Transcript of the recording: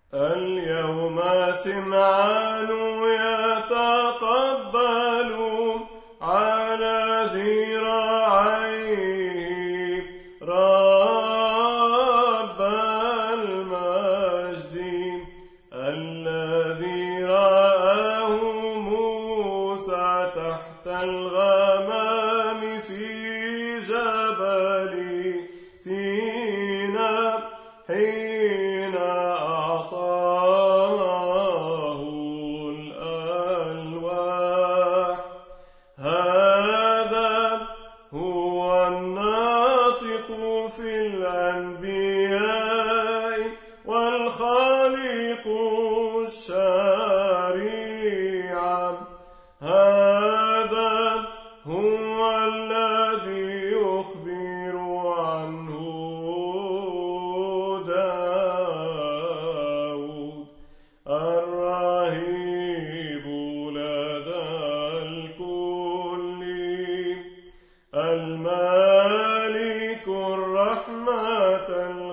اليوم سمعان يتقبل على ذراعيه رب المجد الذي رآه موسى تحت الغمام في جبل سيناء حين أعطاه الألواح. هذا هو الناطق في الأنبياء والخالق الشريعة. هذا هو الذي يخبر عنه داود الرهيب لدى الكل المالك الرحمة